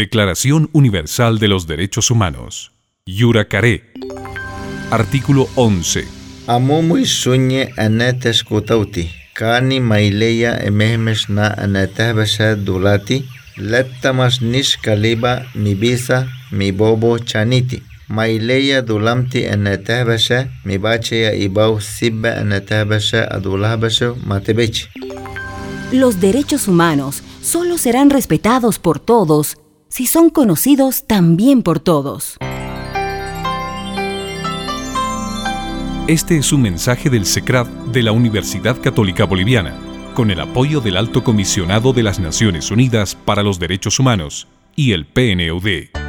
Declaración Universal de los Derechos Humanos. Yura Caré. Artículo 11. Amumuy suñe anetes kutauti. Kani maileya emehmesh na anetehbeshe dulati. Lettamas nish kaliba mi bisa mi bobo chaniti. Maileya dulamti anetehbeshe mi bacheya ibau sibbe anetehbeshe adulahbeshe matebechi. Los derechos humanos solo serán respetados por todos si son conocidos también por todos. Este es un mensaje del SECRAD de la Universidad Católica Boliviana, con el apoyo del Alto Comisionado de las Naciones Unidas para los Derechos Humanos y el PNUD.